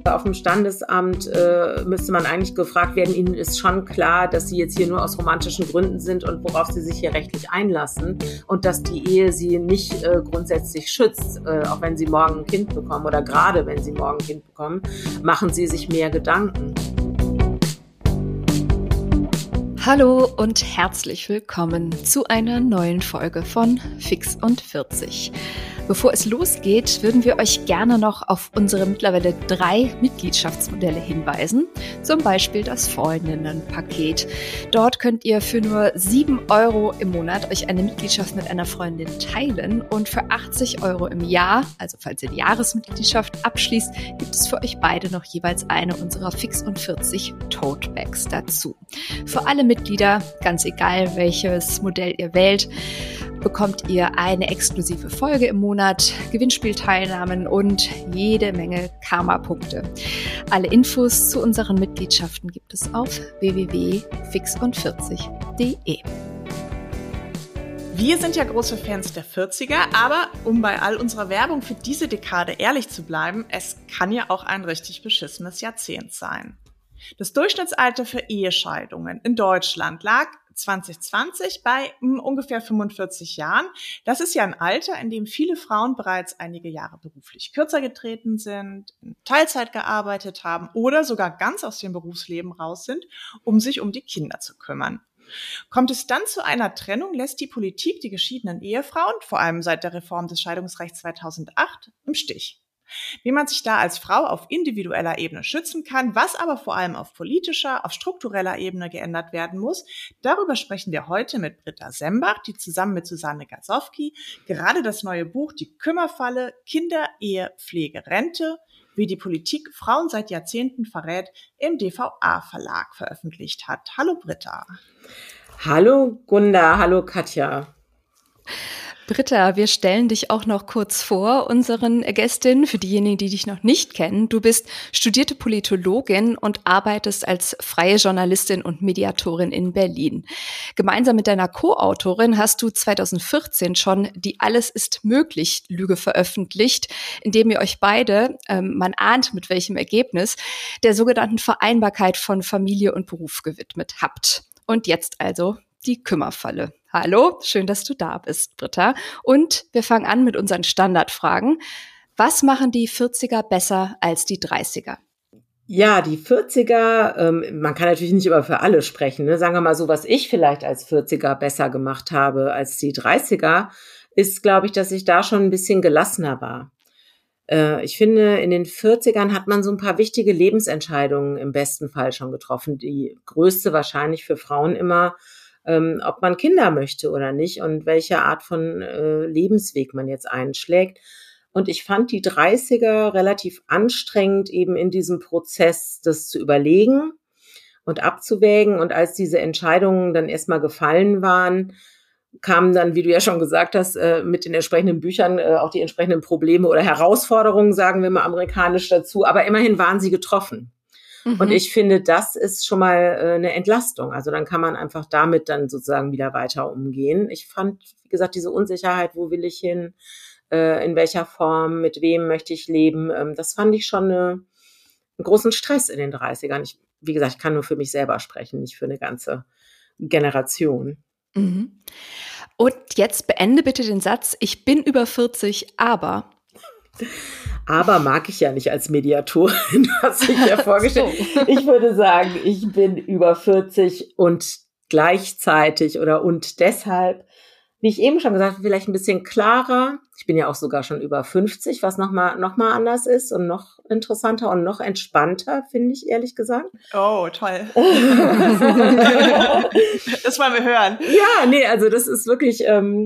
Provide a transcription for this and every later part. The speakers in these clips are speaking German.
auf dem Standesamt müsste man eigentlich gefragt werden, Ihnen ist schon klar, dass Sie jetzt hier nur aus romantischen Gründen sind und worauf Sie sich hier rechtlich einlassen und dass die Ehe Sie nicht grundsätzlich schützt, auch wenn Sie morgen ein Kind bekommen oder gerade wenn Sie morgen ein Kind bekommen, machen Sie sich mehr Gedanken. Hallo und herzlich willkommen zu einer neuen Folge von Fix und 40. Bevor es losgeht, würden wir euch gerne noch auf unsere mittlerweile 3 Mitgliedschaftsmodelle hinweisen. Zum Beispiel das Freundinnenpaket. Dort könnt ihr für nur 7 € im Monat euch eine Mitgliedschaft mit einer Freundin teilen und für 80 € im Jahr, also falls ihr die Jahresmitgliedschaft abschließt, gibt es für euch beide noch jeweils eine unserer Fix und 40 Tote Bags dazu. Für alle Mitglieder, ganz egal welches Modell ihr wählt, bekommt ihr eine exklusive Folge im Monat, Gewinnspielteilnahmen und jede Menge Karma-Punkte. Alle Infos zu unseren Mitgliedschaften gibt es auf www.fixund40.de. Wir sind ja große Fans der 40er, aber um bei all unserer Werbung für diese Dekade ehrlich zu bleiben, es kann ja auch ein richtig beschissenes Jahrzehnt sein. Das Durchschnittsalter für Ehescheidungen in Deutschland lag 2020 bei ungefähr 45 Jahren. Das ist ja ein Alter, in dem viele Frauen bereits einige Jahre beruflich kürzer getreten sind, in Teilzeit gearbeitet haben oder sogar ganz aus dem Berufsleben raus sind, um sich um die Kinder zu kümmern. Kommt es dann zu einer Trennung, lässt die Politik die geschiedenen Ehefrauen, vor allem seit der Reform des Scheidungsrechts 2008, im Stich. Wie man sich da als Frau auf individueller Ebene schützen kann, was aber vor allem auf politischer, auf struktureller Ebene geändert werden muss, darüber sprechen wir heute mit Britta Sembach, die zusammen mit Susanne Gasowski gerade das neue Buch Die Kümmerfalle – Kinder, Ehe, Pflege, Rente, wie die Politik Frauen seit Jahrzehnten verrät, im DVA-Verlag veröffentlicht hat. Hallo Britta. Hallo Gunda, hallo Katja. Britta, wir stellen dich auch noch kurz vor, unseren Gästinnen, für diejenigen, die dich noch nicht kennen. Du bist studierte Politologin und arbeitest als freie Journalistin und Mediatorin in Berlin. Gemeinsam mit deiner Co-Autorin hast du 2014 schon die Alles ist möglich Lüge veröffentlicht, indem ihr euch beide, man ahnt mit welchem Ergebnis, der sogenannten Vereinbarkeit von Familie und Beruf gewidmet habt. Und jetzt also die Kümmerfalle. Hallo, schön, dass du da bist, Britta. Und wir fangen an mit unseren Standardfragen. Was machen die 40er besser als die 30er? Ja, die 40er, man kann natürlich nicht immer für alle sprechen, ne? Sagen wir mal so, was ich vielleicht als 40er besser gemacht habe als die 30er, ist, glaube ich, dass ich da schon ein bisschen gelassener war. Ich finde, in den 40ern hat man so ein paar wichtige Lebensentscheidungen im besten Fall schon getroffen. Die größte wahrscheinlich für Frauen immer, ob man Kinder möchte oder nicht und welche Art von Lebensweg man jetzt einschlägt. Und ich fand die 30er relativ anstrengend, eben in diesem Prozess das zu überlegen und abzuwägen. Und als diese Entscheidungen dann erstmal gefallen waren, kamen dann, wie du ja schon gesagt hast, mit den entsprechenden Büchern auch die entsprechenden Probleme oder Herausforderungen, sagen wir mal amerikanisch dazu. Aber immerhin waren sie getroffen. Und ich finde, das ist schon mal eine Entlastung. Also dann kann man einfach damit dann sozusagen wieder weiter umgehen. Ich fand, wie gesagt, diese Unsicherheit, wo will ich hin, in welcher Form, mit wem möchte ich leben, das fand ich schon einen großen Stress in den 30ern. Wie gesagt, ich kann nur für mich selber sprechen, nicht für eine ganze Generation. Mhm. Und jetzt beende bitte den Satz, ich bin über 40, aber... Aber mag ich ja nicht als Mediatorin, hast du dich ja vorgestellt. So. Ich würde sagen, ich bin über 40 und gleichzeitig und deshalb, wie ich eben schon gesagt habe, vielleicht ein bisschen klarer. Ich bin ja auch sogar schon über 50, was noch mal anders ist und noch interessanter und noch entspannter, finde ich, ehrlich gesagt. Oh, toll. Das wollen wir hören. Ja, nee, also das ist wirklich...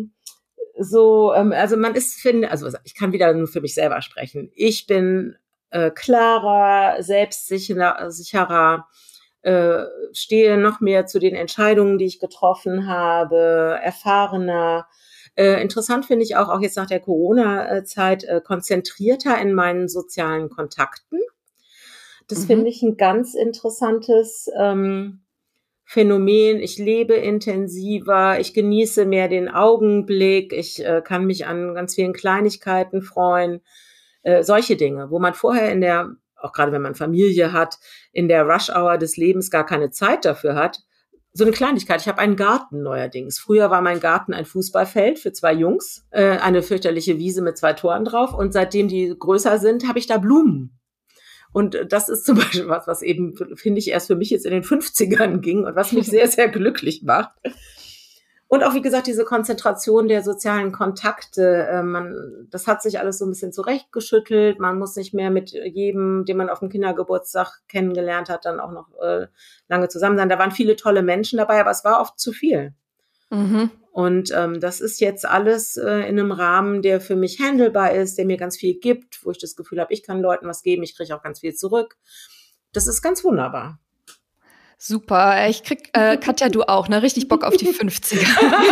also man ist, also ich kann wieder nur für mich selber sprechen. Ich bin klarer, selbstsicherer, stehe noch mehr zu den Entscheidungen, die ich getroffen habe, erfahrener. Interessant finde ich auch jetzt nach der Corona-Zeit, konzentrierter in meinen sozialen Kontakten. Das finde ich ein ganz interessantes Phänomen. Ich lebe intensiver, ich genieße mehr den Augenblick, ich kann mich an ganz vielen Kleinigkeiten freuen. Solche Dinge, wo man vorher auch gerade wenn man Familie hat, in der Rush-Hour des Lebens gar keine Zeit dafür hat. So eine Kleinigkeit, ich habe einen Garten neuerdings. Früher war mein Garten ein Fußballfeld für 2 Jungs, eine fürchterliche Wiese mit 2 Toren drauf. Und seitdem die größer sind, habe ich da Blumen. Und das ist zum Beispiel was eben, finde ich, erst für mich jetzt in den 50ern ging und was mich sehr, sehr glücklich macht. Und auch, wie gesagt, diese Konzentration der sozialen Kontakte, das hat sich alles so ein bisschen zurechtgeschüttelt. Man muss nicht mehr mit jedem, den man auf dem Kindergeburtstag kennengelernt hat, dann auch noch lange zusammen sein. Da waren viele tolle Menschen dabei, aber es war oft zu viel. Mhm. Und das ist jetzt alles in einem Rahmen, der für mich handelbar ist, der mir ganz viel gibt, wo ich das Gefühl habe, ich kann Leuten was geben, ich kriege auch ganz viel zurück. Das ist ganz wunderbar. Super. Ich krieg, Katja, du auch, ne? Richtig Bock auf die 50er.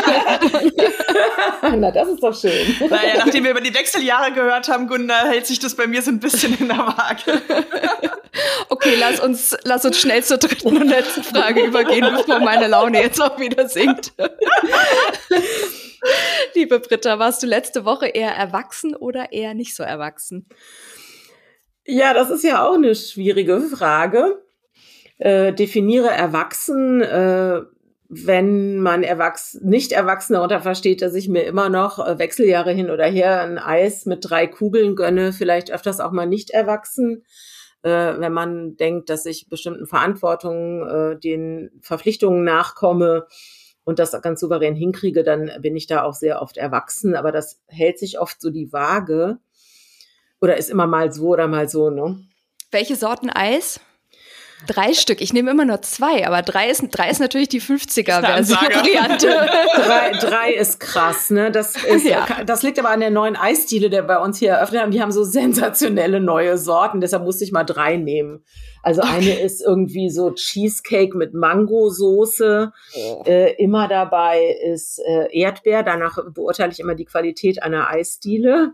Na, das ist doch schön. Naja, nachdem wir über die Wechseljahre gehört haben, Gunda, hält sich das bei mir so ein bisschen in der Waage. Okay, lass uns schnell zur dritten und letzten Frage übergehen, bevor meine Laune jetzt auch wieder sinkt. Liebe Britta, warst du letzte Woche eher erwachsen oder eher nicht so erwachsen? Ja, das ist ja auch eine schwierige Frage. Definiere erwachsen, wenn man nicht erwachsen darunter versteht, dass ich mir immer noch Wechseljahre hin oder her ein Eis mit 3 Kugeln gönne, vielleicht öfters auch mal nicht erwachsen. Wenn man denkt, dass ich bestimmten Verantwortungen, den Verpflichtungen nachkomme und das ganz souverän hinkriege, dann bin ich da auch sehr oft erwachsen. Aber das hält sich oft so die Waage oder ist immer mal so oder mal so, ne? Welche Sorten Eis? 3 Stück. Ich nehme immer nur 2, aber 3 ist natürlich die 50er-Variante. 3 ist krass, ne? Das liegt aber an der neuen Eisdiele, der bei uns hier eröffnet haben. Die haben so sensationelle neue Sorten, deshalb musste ich mal 3 nehmen. Also eine ist irgendwie so Cheesecake mit Mangosoße. Immer dabei ist Erdbeer. Danach beurteile ich immer die Qualität einer Eisdiele.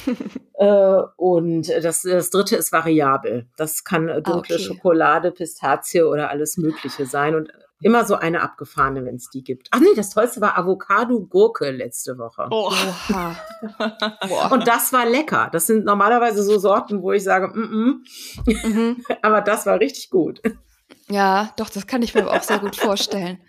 Und das dritte ist variabel. Das kann dunkle Schokolade, Pistazie oder alles Mögliche sein. Und immer so eine abgefahrene, wenn es die gibt. Ach nee, das Tollste war Avocado-Gurke letzte Woche. Oh. Und das war lecker. Das sind normalerweise so Sorten, wo ich sage, aber das war richtig gut. Ja, doch, das kann ich mir auch sehr gut vorstellen.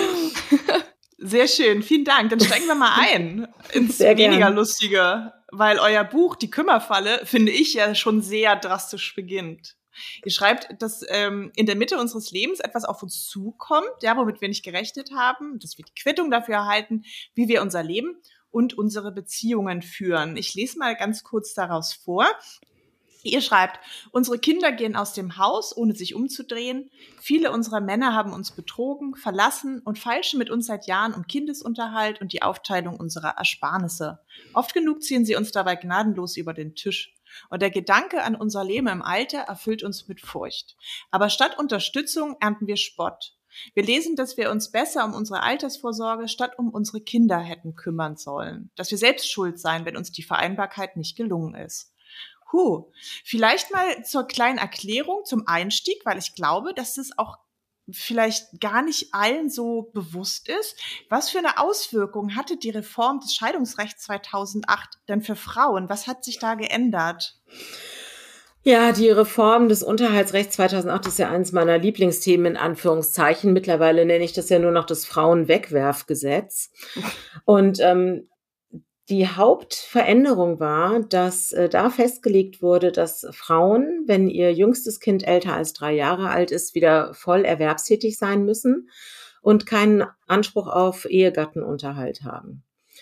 Sehr schön, vielen Dank. Dann steigen wir mal ein ins weniger Lustige, weil euer Buch, Die Kümmerfalle, finde ich ja schon sehr drastisch beginnt. Ihr schreibt, dass in der Mitte unseres Lebens etwas auf uns zukommt, ja, womit wir nicht gerechnet haben, dass wir die Quittung dafür erhalten, wie wir unser Leben und unsere Beziehungen führen. Ich lese mal ganz kurz daraus vor. Ihr schreibt, unsere Kinder gehen aus dem Haus, ohne sich umzudrehen. Viele unserer Männer haben uns betrogen, verlassen und feilschen mit uns seit Jahren um Kindesunterhalt und die Aufteilung unserer Ersparnisse. Oft genug ziehen sie uns dabei gnadenlos über den Tisch. Und der Gedanke an unser Leben im Alter erfüllt uns mit Furcht. Aber statt Unterstützung ernten wir Spott. Wir lesen, dass wir uns besser um unsere Altersvorsorge statt um unsere Kinder hätten kümmern sollen. Dass wir selbst schuld seien, wenn uns die Vereinbarkeit nicht gelungen ist. Vielleicht mal zur kleinen Erklärung zum Einstieg, weil ich glaube, dass es auch vielleicht gar nicht allen so bewusst ist. Was für eine Auswirkung hatte die Reform des Scheidungsrechts 2008 denn für Frauen? Was hat sich da geändert? Ja, die Reform des Unterhaltsrechts 2008 ist ja eines meiner Lieblingsthemen in Anführungszeichen. Mittlerweile nenne ich das ja nur noch das Frauenwegwerfgesetz. Und die Hauptveränderung war, dass da festgelegt wurde, dass Frauen, wenn ihr jüngstes Kind älter als 3 Jahre alt ist, wieder voll erwerbstätig sein müssen und keinen Anspruch auf Ehegattenunterhalt haben.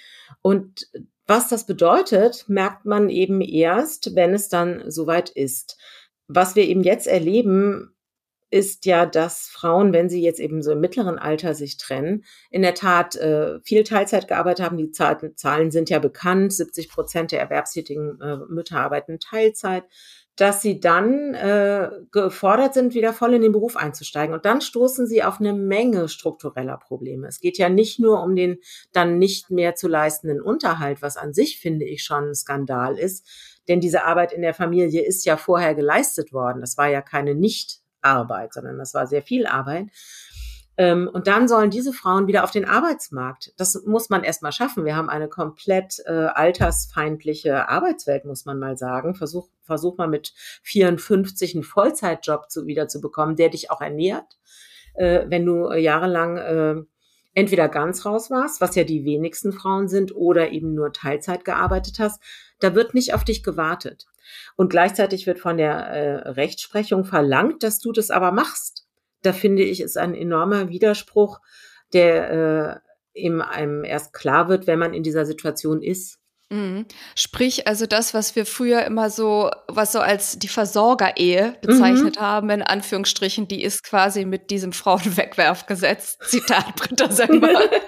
Und was das bedeutet, merkt man eben erst, wenn es dann soweit ist. Was wir eben jetzt erleben, ist ja, dass Frauen, wenn sie jetzt eben so im mittleren Alter sich trennen, in der Tat viel Teilzeit gearbeitet haben. Die Zahlen sind ja bekannt, 70% der erwerbstätigen Mütter arbeiten Teilzeit, dass sie dann gefordert sind, wieder voll in den Beruf einzusteigen. Und dann stoßen sie auf eine Menge struktureller Probleme. Es geht ja nicht nur um den dann nicht mehr zu leistenden Unterhalt, was an sich, finde ich, schon ein Skandal ist. Denn diese Arbeit in der Familie ist ja vorher geleistet worden. Das war ja keine Nichtarbeit, sondern das war sehr viel Arbeit. Und dann sollen diese Frauen wieder auf den Arbeitsmarkt. Das muss man erst mal schaffen. Wir haben eine komplett altersfeindliche Arbeitswelt, muss man mal sagen. Versuch mal mit 54 einen Vollzeitjob wieder zu bekommen, der dich auch ernährt, wenn du jahrelang entweder ganz raus warst, was ja die wenigsten Frauen sind, oder eben nur Teilzeit gearbeitet hast. Da wird nicht auf dich gewartet. Und gleichzeitig wird von der Rechtsprechung verlangt, dass du das aber machst. Da finde ich, ist ein enormer Widerspruch, der einem erst klar wird, wenn man in dieser Situation ist. Mhm. Sprich, also das, was wir früher immer was so als die Versorgerehe bezeichnet haben, in Anführungsstrichen, die ist quasi mit diesem Frauenwegwerfgesetz, Zitat Britta Semper.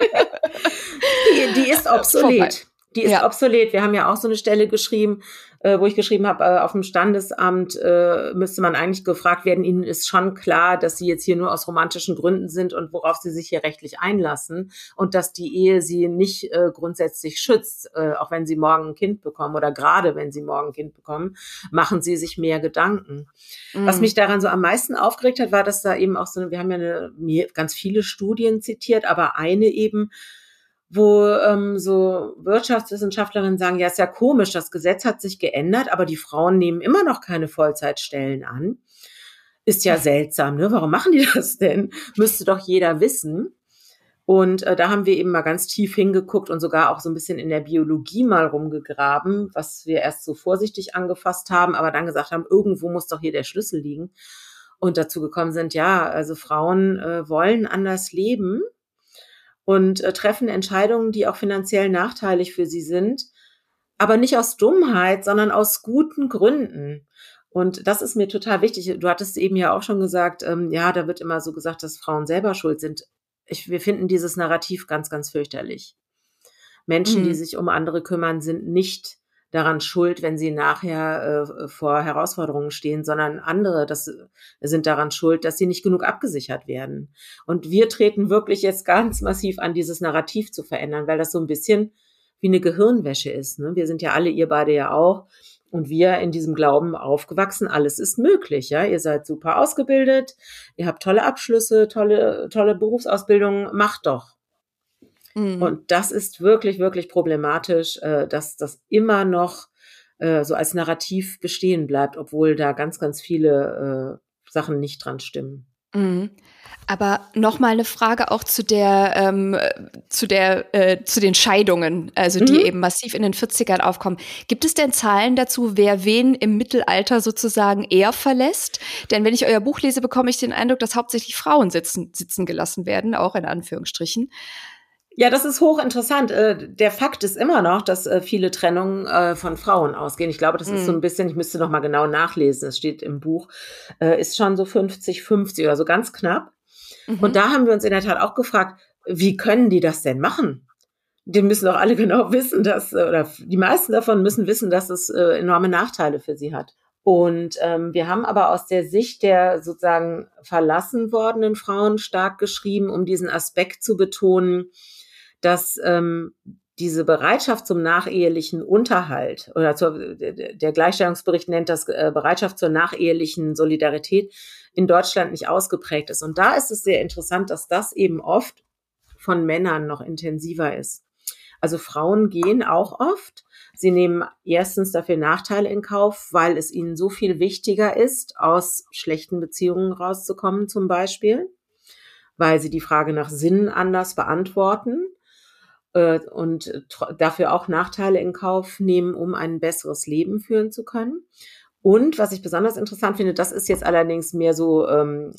Die ist obsolet. Die ist obsolet. Wir haben ja auch so eine Stelle geschrieben, wo ich geschrieben habe, auf dem Standesamt müsste man eigentlich gefragt werden, Ihnen ist schon klar, dass Sie jetzt hier nur aus romantischen Gründen sind und worauf Sie sich hier rechtlich einlassen und dass die Ehe Sie nicht grundsätzlich schützt, auch wenn Sie morgen ein Kind bekommen oder gerade wenn Sie morgen ein Kind bekommen, machen Sie sich mehr Gedanken. Was mich daran so am meisten aufgeregt hat, war, dass da eben auch wir haben ja ganz viele Studien zitiert, aber eine eben, wo so Wirtschaftswissenschaftlerinnen sagen, ja, ist ja komisch, das Gesetz hat sich geändert, aber die Frauen nehmen immer noch keine Vollzeitstellen an. Ist ja seltsam, ne? Warum machen die das denn? Müsste doch jeder wissen. Und da haben wir eben mal ganz tief hingeguckt und sogar auch so ein bisschen in der Biologie mal rumgegraben, was wir erst so vorsichtig angefasst haben, aber dann gesagt haben, irgendwo muss doch hier der Schlüssel liegen. Und dazu gekommen sind, ja, also Frauen wollen anders leben und treffen Entscheidungen, die auch finanziell nachteilig für sie sind, aber nicht aus Dummheit, sondern aus guten Gründen. Und das ist mir total wichtig. Du hattest eben ja auch schon gesagt, ja, da wird immer so gesagt, dass Frauen selber schuld sind. Wir finden dieses Narrativ ganz, ganz fürchterlich. Menschen, die sich um andere kümmern, sind nicht daran schuld, wenn sie nachher vor Herausforderungen stehen, sondern andere sind daran schuld, dass sie nicht genug abgesichert werden. Und wir treten wirklich jetzt ganz massiv an, dieses Narrativ zu verändern, weil das so ein bisschen wie eine Gehirnwäsche ist. Ne? Wir sind ja alle, ihr beide ja auch, und wir in diesem Glauben aufgewachsen, alles ist möglich. Ja, ihr seid super ausgebildet, ihr habt tolle Abschlüsse, tolle Berufsausbildung, macht doch. Und das ist wirklich, wirklich problematisch, dass das immer noch so als Narrativ bestehen bleibt, obwohl da ganz, ganz viele Sachen nicht dran stimmen. Aber noch mal eine Frage auch zu den Scheidungen, also die eben massiv in den 40ern aufkommen. Gibt es denn Zahlen dazu, wer wen im Mittelalter sozusagen eher verlässt? Denn wenn ich euer Buch lese, bekomme ich den Eindruck, dass hauptsächlich Frauen sitzen gelassen werden, auch in Anführungsstrichen. Ja, das ist hochinteressant. Der Fakt ist immer noch, dass viele Trennungen von Frauen ausgehen. Ich glaube, das ist so ein bisschen, ich müsste noch mal genau nachlesen, es steht im Buch, ist schon so 50-50 oder so ganz knapp. Und da haben wir uns in der Tat auch gefragt, wie können die das denn machen? Die müssen doch alle genau wissen, oder die meisten davon müssen wissen, dass es enorme Nachteile für sie hat. Und wir haben aber aus der Sicht der sozusagen verlassen wordenen Frauen stark geschrieben, um diesen Aspekt zu betonen, dass diese Bereitschaft zum nachehelichen Unterhalt oder der Gleichstellungsbericht nennt das Bereitschaft zur nachehelichen Solidarität in Deutschland nicht ausgeprägt ist. Und da ist es sehr interessant, dass das eben oft von Männern noch intensiver ist. Also Frauen gehen auch oft. Sie nehmen erstens dafür Nachteile in Kauf, weil es ihnen so viel wichtiger ist, aus schlechten Beziehungen rauszukommen zum Beispiel, weil sie die Frage nach Sinn anders beantworten und dafür auch Nachteile in Kauf nehmen, um ein besseres Leben führen zu können. Und was ich besonders interessant finde, das ist jetzt allerdings mehr so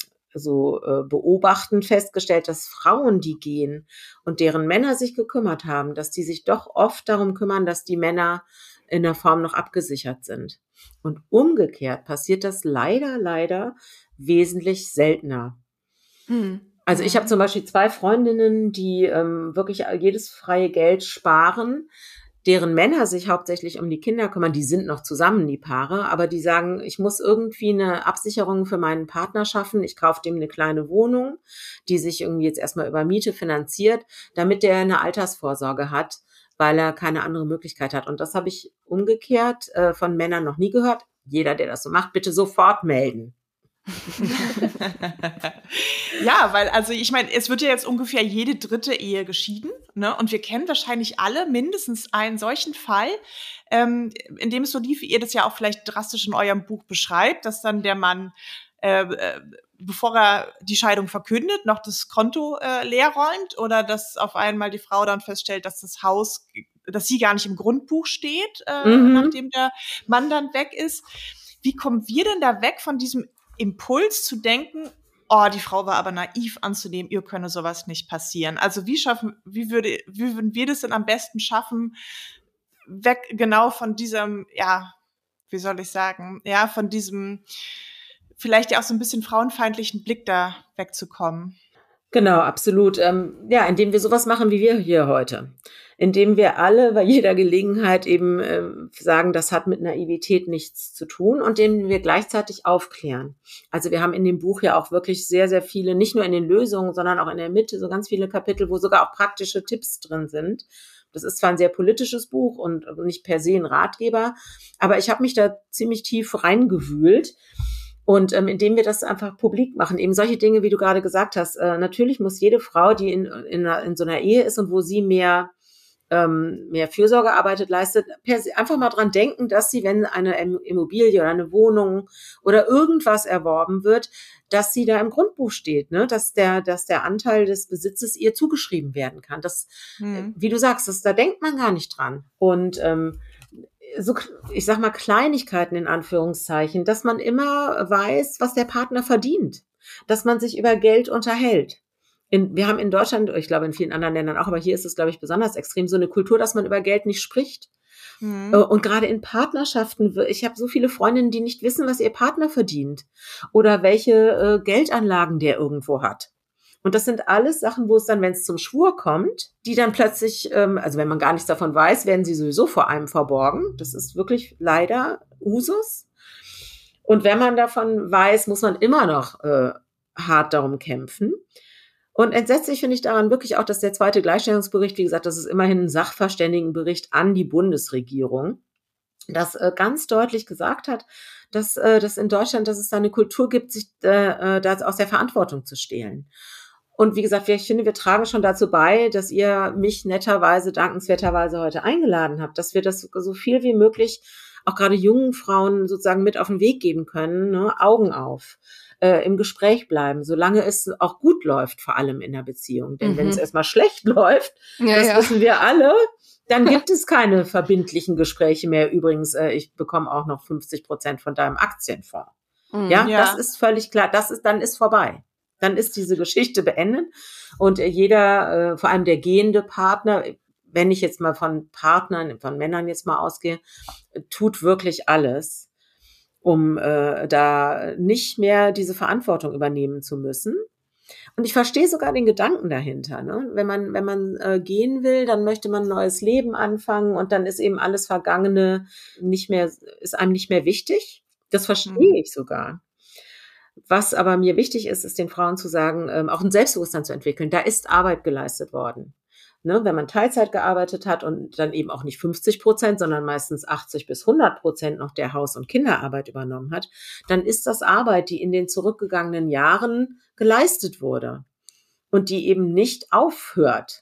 beobachtend festgestellt, dass Frauen, die gehen und deren Männer sich gekümmert haben, dass die sich doch oft darum kümmern, dass die Männer in der Form noch abgesichert sind. Und umgekehrt passiert das leider wesentlich seltener. Also ich habe zum Beispiel 2 Freundinnen, die wirklich jedes freie Geld sparen, deren Männer sich hauptsächlich um die Kinder kümmern. Die sind noch zusammen, die Paare, aber die sagen, ich muss irgendwie eine Absicherung für meinen Partner schaffen. Ich kaufe dem eine kleine Wohnung, die sich irgendwie jetzt erstmal über Miete finanziert, damit der eine Altersvorsorge hat, weil er keine andere Möglichkeit hat. Und das habe ich umgekehrt von Männern noch nie gehört. Jeder, der das so macht, bitte sofort melden. Ja, weil, also ich meine, es wird ja jetzt ungefähr jede dritte Ehe geschieden, ne? Und wir kennen wahrscheinlich alle mindestens einen solchen Fall, in dem es so lief, wie ihr das ja auch vielleicht drastisch in eurem Buch beschreibt, dass dann der Mann, bevor er die Scheidung verkündet, noch das Konto leer räumt, oder dass auf einmal die Frau dann feststellt, dass das Haus, dass sie gar nicht im Grundbuch steht, nachdem der Mann dann weg ist. Wie kommen wir denn da weg von diesem Impuls zu denken, oh, die Frau war aber naiv anzunehmen, ihr könne sowas nicht passieren? Also wie würden wir das denn am besten schaffen, weg genau von diesem, ja, wie soll ich sagen, ja, von diesem vielleicht ja auch so ein bisschen frauenfeindlichen Blick da wegzukommen? Genau, absolut. Ja, indem wir sowas machen wie wir hier heute. Indem wir alle bei jeder Gelegenheit eben sagen, das hat mit Naivität nichts zu tun, und indem wir gleichzeitig aufklären. Also wir haben in dem Buch ja auch wirklich sehr, sehr viele, nicht nur in den Lösungen, sondern auch in der Mitte, so ganz viele Kapitel, wo sogar auch praktische Tipps drin sind. Das ist zwar ein sehr politisches Buch und nicht per se ein Ratgeber, aber ich habe mich da ziemlich tief reingewühlt. Und indem wir das einfach publik machen, eben solche Dinge, wie du gerade gesagt hast, natürlich muss jede Frau, die in so einer Ehe ist und wo sie mehr Fürsorgearbeit leistet, einfach mal dran denken, dass sie, wenn eine Immobilie oder eine Wohnung oder irgendwas erworben wird, dass sie da im Grundbuch steht, ne? Dass der Anteil des Besitzes ihr zugeschrieben werden kann. Das, wie du sagst, da denkt man gar nicht dran. Und so, ich sag mal, Kleinigkeiten in Anführungszeichen, dass man immer weiß, was der Partner verdient, dass man sich über Geld unterhält. Wir haben in Deutschland, ich glaube in vielen anderen Ländern auch, aber hier ist es, glaube ich, besonders extrem, so eine Kultur, dass man über Geld nicht spricht. Und gerade in Partnerschaften, ich habe so viele Freundinnen, die nicht wissen, was ihr Partner verdient oder welche Geldanlagen der irgendwo hat. Und das sind alles Sachen, wo es dann, wenn es zum Schwur kommt, die dann plötzlich, also wenn man gar nichts davon weiß, werden sie sowieso vor einem verborgen. Das ist wirklich leider Usus. Und wenn man davon weiß, muss man immer noch hart darum kämpfen. Und entsetzlich finde ich daran wirklich auch, dass der zweite Gleichstellungsbericht, wie gesagt, das ist immerhin ein Sachverständigenbericht an die Bundesregierung, das ganz deutlich gesagt hat, dass in Deutschland, dass es da eine Kultur gibt, sich da aus der Verantwortung zu stehlen. Und wie gesagt, ich finde, wir tragen schon dazu bei, dass ihr mich netterweise, dankenswerterweise heute eingeladen habt, dass wir das so viel wie möglich auch gerade jungen Frauen sozusagen mit auf den Weg geben können, ne? Augen auf, im Gespräch bleiben, solange es auch gut läuft, vor allem in der Beziehung. Denn wenn es erstmal schlecht läuft, wissen wir alle, dann gibt es keine verbindlichen Gespräche mehr. Übrigens, ich bekomme auch noch 50% von deinem Aktienfonds. Das ist völlig klar. Dann ist vorbei. Dann ist diese Geschichte beendet. Und jeder, vor allem der gehende Partner, wenn ich jetzt mal von Partnern, von Männern jetzt mal ausgehe, tut wirklich alles, um da nicht mehr diese Verantwortung übernehmen zu müssen. Und ich verstehe sogar den Gedanken dahinter, ne? Wenn man gehen will, dann möchte man ein neues Leben anfangen und dann ist eben alles Vergangene ist einem nicht mehr wichtig. Das verstehe ich sogar. Was aber mir wichtig ist, ist den Frauen zu sagen, auch ein Selbstbewusstsein zu entwickeln. Da ist Arbeit geleistet worden. Ne, wenn man Teilzeit gearbeitet hat und dann eben auch nicht 50%, sondern meistens 80-100% noch der Haus- und Kinderarbeit übernommen hat, dann ist das Arbeit, die in den zurückgegangenen Jahren geleistet wurde und die eben nicht aufhört.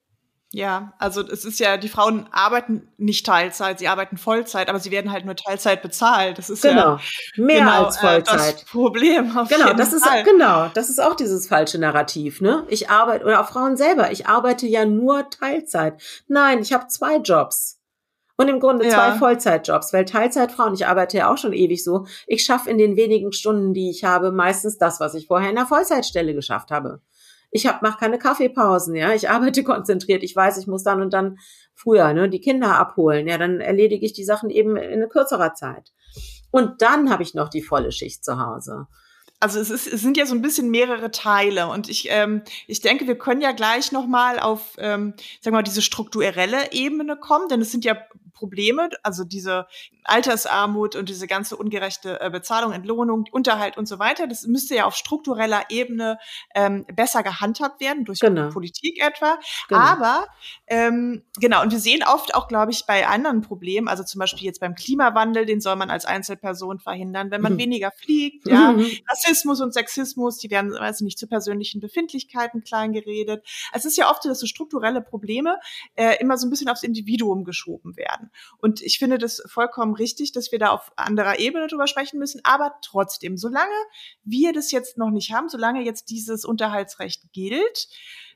Ja, also es ist ja, die Frauen arbeiten nicht Teilzeit, sie arbeiten Vollzeit, aber sie werden halt nur Teilzeit bezahlt. Das ist mehr als Vollzeit. Das Problem auf jeden Fall. Das ist auch dieses falsche Narrativ, ne? Ich arbeite, oder auch Frauen selber, ich arbeite ja nur Teilzeit. Nein, ich habe 2 Jobs. Und im Grunde 2 Vollzeitjobs, weil Teilzeitfrauen, ich arbeite ja auch schon ewig so, ich schaffe in den wenigen Stunden, die ich habe, meistens das, was ich vorher in der Vollzeitstelle geschafft habe. Ich mache keine Kaffeepausen, ja. Ich arbeite konzentriert. Ich weiß, ich muss dann und dann früher, ne, die Kinder abholen. Ja, dann erledige ich die Sachen eben in kürzerer Zeit. Und dann habe ich noch die volle Schicht zu Hause. Also es sind ja so ein bisschen mehrere Teile und ich denke, wir können ja gleich noch mal auf, sagen wir mal, diese strukturelle Ebene kommen, denn es sind ja Probleme, also diese Altersarmut und diese ganze ungerechte Bezahlung, Entlohnung, Unterhalt und so weiter, das müsste ja auf struktureller Ebene besser gehandhabt werden, durch Politik etwa. Genau. Aber genau, und wir sehen oft auch, glaube ich, bei anderen Problemen, also zum Beispiel jetzt beim Klimawandel, den soll man als Einzelperson verhindern, wenn man weniger fliegt, ja, dass wir Rassismus und Sexismus, die werden, weiß nicht, zu persönlichen Befindlichkeiten kleingeredet. Es ist ja oft so, dass so strukturelle Probleme immer so ein bisschen aufs Individuum geschoben werden. Und ich finde das vollkommen richtig, dass wir da auf anderer Ebene drüber sprechen müssen. Aber trotzdem, solange wir das jetzt noch nicht haben, solange jetzt dieses Unterhaltsrecht gilt,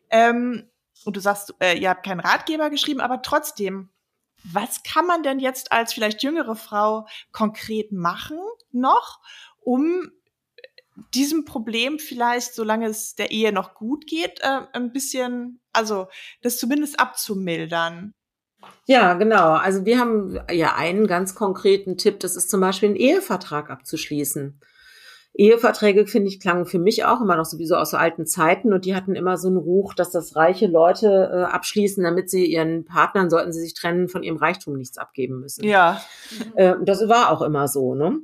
und du sagst, ihr habt keinen Ratgeber geschrieben, aber trotzdem, was kann man denn jetzt als vielleicht jüngere Frau konkret machen noch, um diesem Problem vielleicht, solange es der Ehe noch gut geht, ein bisschen, also das zumindest abzumildern? Ja, genau. Also wir haben ja einen ganz konkreten Tipp, das ist zum Beispiel einen Ehevertrag abzuschließen. Eheverträge, finde ich, klangen für mich auch immer noch sowieso aus so alten Zeiten und die hatten immer so einen Ruch, dass das reiche Leute abschließen, damit sie ihren Partnern, sollten sie sich trennen, von ihrem Reichtum nichts abgeben müssen. Ja. Das war auch immer so, ne?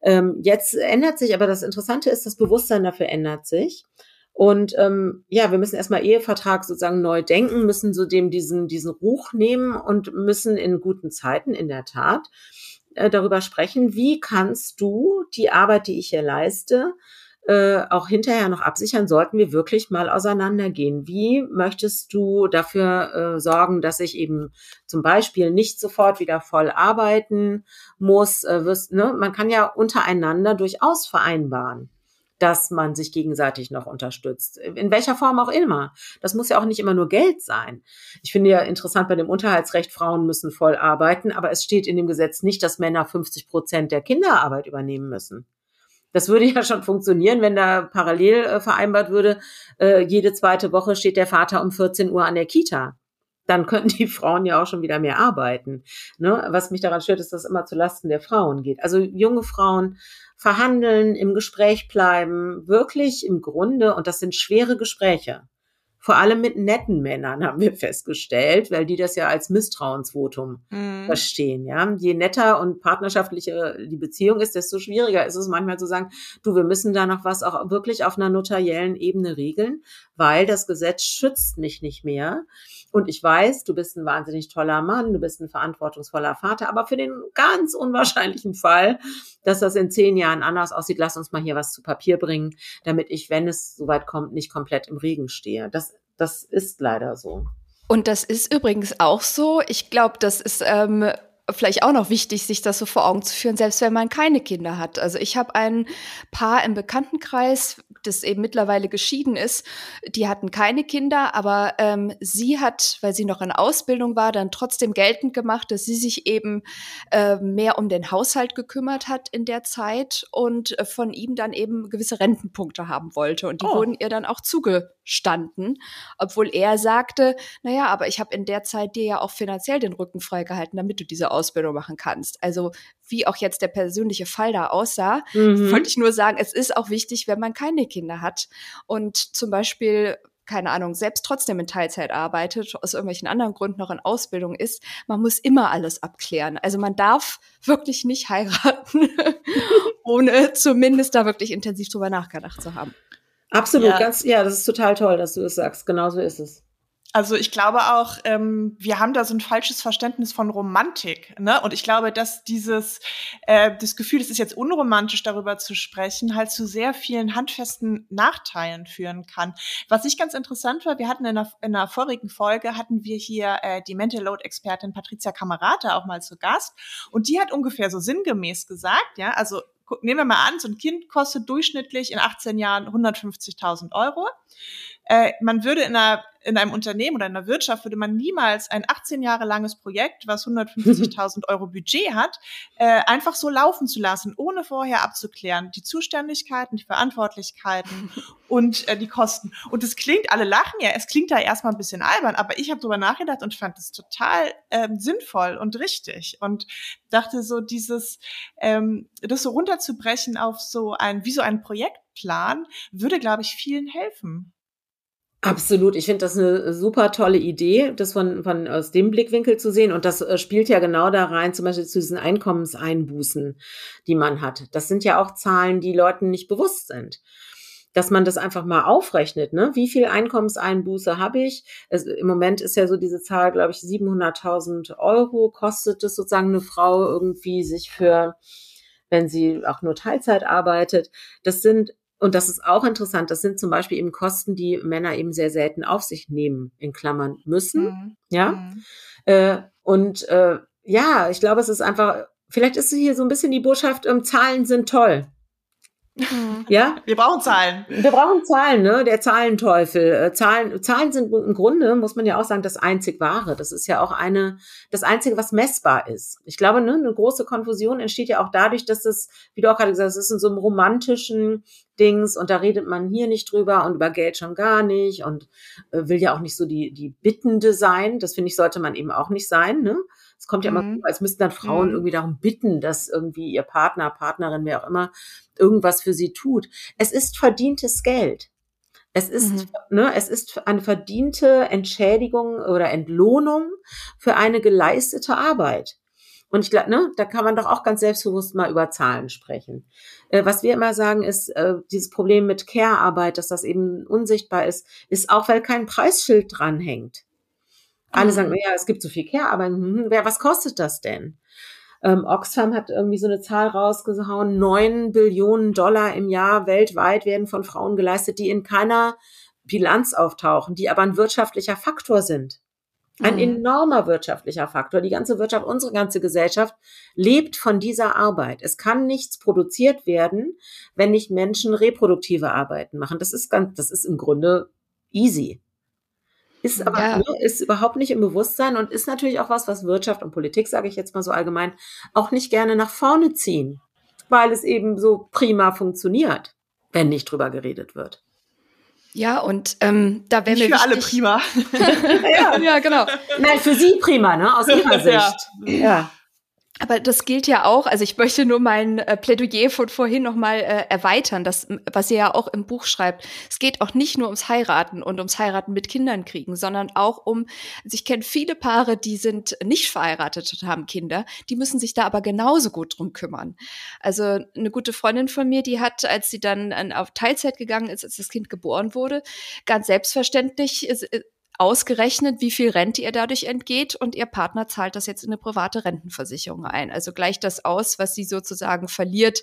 Jetzt ändert sich, aber das Interessante ist, das Bewusstsein dafür ändert sich. Und wir müssen erstmal Ehevertrag sozusagen neu denken, müssen so diesen Ruch nehmen und müssen in guten Zeiten in der Tat darüber sprechen, wie kannst du die Arbeit, die ich hier leiste, auch hinterher noch absichern, sollten wir wirklich mal auseinandergehen. Wie möchtest du dafür sorgen, dass ich eben zum Beispiel nicht sofort wieder voll arbeiten muss? Man kann ja untereinander durchaus vereinbaren, dass man sich gegenseitig noch unterstützt. In welcher Form auch immer. Das muss ja auch nicht immer nur Geld sein. Ich finde ja interessant bei dem Unterhaltsrecht, Frauen müssen voll arbeiten, aber es steht in dem Gesetz nicht, dass Männer 50% der Kinderarbeit übernehmen müssen. Das würde ja schon funktionieren, wenn da parallel vereinbart würde, jede zweite Woche steht der Vater um 14 Uhr an der Kita. Dann könnten die Frauen ja auch schon wieder mehr arbeiten. Ne? Was mich daran stört, ist, dass es immer zulasten der Frauen geht. Also junge Frauen verhandeln, im Gespräch bleiben, wirklich im Grunde, und das sind schwere Gespräche, vor allem mit netten Männern, haben wir festgestellt, weil die das ja als Misstrauensvotum verstehen. Ja, je netter und partnerschaftlicher die Beziehung ist, desto schwieriger ist es manchmal zu sagen, du, wir müssen da noch was auch wirklich auf einer notariellen Ebene regeln, weil das Gesetz schützt mich nicht mehr. Und ich weiß, du bist ein wahnsinnig toller Mann, du bist ein verantwortungsvoller Vater, aber für den ganz unwahrscheinlichen Fall, dass das in 10 Jahren anders aussieht, lass uns mal hier was zu Papier bringen, damit ich, wenn es soweit kommt, nicht komplett im Regen stehe. Das ist leider so. Und das ist übrigens auch so. Ich glaube, das ist vielleicht auch noch wichtig, sich das so vor Augen zu führen, selbst wenn man keine Kinder hat. Also ich habe ein Paar im Bekanntenkreis, das eben mittlerweile geschieden ist, die hatten keine Kinder, aber sie hat, weil sie noch in Ausbildung war, dann trotzdem geltend gemacht, dass sie sich eben mehr um den Haushalt gekümmert hat in der Zeit und von ihm dann eben gewisse Rentenpunkte haben wollte. Und die wurden ihr dann auch zugestanden, obwohl er sagte, naja, aber ich habe in der Zeit dir ja auch finanziell den Rücken freigehalten, damit du diese Ausbildung machen kannst. Also wie auch jetzt der persönliche Fall da aussah, wollte ich nur sagen, es ist auch wichtig, wenn man keine Kinder hat und zum Beispiel, keine Ahnung, selbst trotzdem in Teilzeit arbeitet, aus irgendwelchen anderen Gründen noch in Ausbildung ist, man muss immer alles abklären. Also man darf wirklich nicht heiraten, ohne zumindest da wirklich intensiv drüber nachgedacht zu haben. Absolut, das ist total toll, dass du es sagst. Genau so ist es. Also ich glaube auch, wir haben da so ein falsches Verständnis von Romantik, ne? Und ich glaube, dass das Gefühl, es ist jetzt unromantisch, darüber zu sprechen, halt zu sehr vielen handfesten Nachteilen führen kann. Was ich ganz interessant war, wir hatten in einer vorigen Folge, hatten wir hier die Mental Load-Expertin Patricia Camerata auch mal zu Gast. Und die hat ungefähr so sinngemäß gesagt, ja, also nehmen wir mal an, so ein Kind kostet durchschnittlich in 18 Jahren 150.000 Euro. Man würde in einem Unternehmen oder in der Wirtschaft würde man niemals ein 18 Jahre langes Projekt, was 150.000 Euro Budget hat, einfach so laufen zu lassen, ohne vorher abzuklären, die Zuständigkeiten, die Verantwortlichkeiten und die Kosten. Und es klingt, alle lachen ja, es klingt da erstmal ein bisschen albern, aber ich habe drüber nachgedacht und fand es total sinnvoll und richtig und dachte so, das so runterzubrechen auf wie so ein Projektplan, würde, glaube ich, vielen helfen. Absolut. Ich finde das eine super tolle Idee, das von aus dem Blickwinkel zu sehen. Und das spielt ja genau da rein, zum Beispiel zu diesen Einkommenseinbußen, die man hat. Das sind ja auch Zahlen, die Leuten nicht bewusst sind. Dass man das einfach mal aufrechnet, ne? Wie viel Einkommenseinbuße habe ich? Im Moment ist ja so diese Zahl, glaube ich, 700.000 Euro kostet es sozusagen eine Frau irgendwie sich wenn sie auch nur Teilzeit arbeitet. Das sind und das ist auch interessant, das sind zum Beispiel eben Kosten, die Männer eben sehr selten auf sich nehmen, in Klammern müssen. Ja. Ja, ich glaube, es ist einfach, vielleicht ist hier so ein bisschen die Botschaft, Zahlen sind toll. Ja? Wir brauchen Zahlen. Wir brauchen Zahlen, ne? Der Zahlenteufel. Zahlen sind im Grunde, muss man ja auch sagen, das einzig Wahre. Das ist ja auch das Einzige, was messbar ist. Ich glaube, ne, eine große Konfusion entsteht ja auch dadurch, dass es, wie du auch gerade gesagt hast, es ist in so einem romantischen Dings und da redet man hier nicht drüber und über Geld schon gar nicht und will ja auch nicht so die Bittende sein. Das finde ich, sollte man eben auch nicht sein, ne? Es kommt ja immer vor, als müssten dann Frauen irgendwie darum bitten, dass irgendwie ihr Partner, Partnerin, wer auch immer, irgendwas für sie tut. Es ist verdientes Geld. Es ist, es ist eine verdiente Entschädigung oder Entlohnung für eine geleistete Arbeit. Und ich glaube, ne, da kann man doch auch ganz selbstbewusst mal über Zahlen sprechen. Was wir immer sagen ist, dieses Problem mit Care-Arbeit, dass das eben unsichtbar ist auch, weil kein Preisschild dranhängt. Alle sagen, ja, es gibt so viel Care-Arbeit. Was kostet das denn? Oxfam hat irgendwie so eine Zahl rausgehauen, 9 Billionen Dollar im Jahr weltweit werden von Frauen geleistet, die in keiner Bilanz auftauchen, die aber ein wirtschaftlicher Faktor sind. Ein enormer wirtschaftlicher Faktor. Die ganze Wirtschaft, unsere ganze Gesellschaft lebt von dieser Arbeit. Es kann nichts produziert werden, wenn nicht Menschen reproduktive Arbeiten machen. Das ist im Grunde easy. Ist aber ist überhaupt nicht im Bewusstsein und ist natürlich auch was Wirtschaft und Politik, sage ich jetzt mal so allgemein, auch nicht gerne nach vorne ziehen, weil es eben so prima funktioniert, wenn nicht drüber geredet wird. Ja, und da wäre mir für alle prima. ja, genau. Nein, für Sie prima, ne? Aus Ihrer Sicht. Ja. Aber das gilt ja auch, also ich möchte nur mein Plädoyer von vorhin nochmal erweitern, das, was ihr ja auch im Buch schreibt. Es geht auch nicht nur ums Heiraten und ums Heiraten mit Kindern kriegen, sondern auch also ich kenne viele Paare, die sind nicht verheiratet und haben Kinder, die müssen sich da aber genauso gut drum kümmern. Also eine gute Freundin von mir, die hat, als sie dann auf Teilzeit gegangen ist, als das Kind geboren wurde, ganz selbstverständlich ausgerechnet, wie viel Rente ihr dadurch entgeht und ihr Partner zahlt das jetzt in eine private Rentenversicherung ein. Also gleicht das aus, was sie sozusagen verliert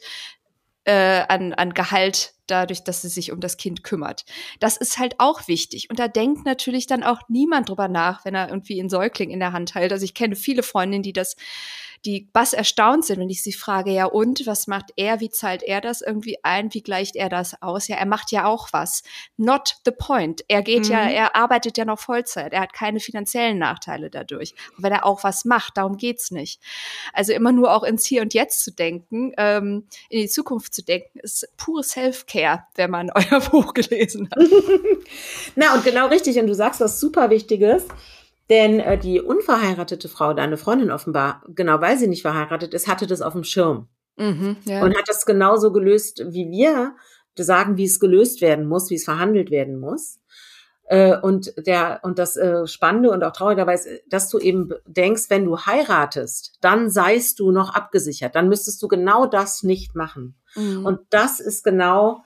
an Gehalt dadurch, dass sie sich um das Kind kümmert. Das ist halt auch wichtig. Und da denkt natürlich dann auch niemand drüber nach, wenn er irgendwie einen Säugling in der Hand hält. Also ich kenne viele Freundinnen, die bass erstaunt sind, wenn ich sie frage, ja und, was macht er, wie zahlt er das irgendwie ein, wie gleicht er das aus? Ja, er macht ja auch was. Not the point. Er arbeitet ja noch Vollzeit, er hat keine finanziellen Nachteile dadurch. Und wenn er auch was macht, darum geht's nicht. Also immer nur auch ins Hier und Jetzt zu denken, in die Zukunft zu denken, ist pure Self-Care, wenn man euer Buch gelesen hat. Na, und genau richtig, und du sagst was super Wichtiges. Denn die unverheiratete Frau, deine Freundin offenbar, genau weil sie nicht verheiratet ist, hatte das auf dem Schirm. Und hat das genauso gelöst, wie wir sagen, wie es gelöst werden muss, wie es verhandelt werden muss. Und das Spannende und auch Traurige dabei ist, dass du eben denkst, wenn du heiratest, dann seist du noch abgesichert. Dann müsstest du genau das nicht machen. Und das ist genau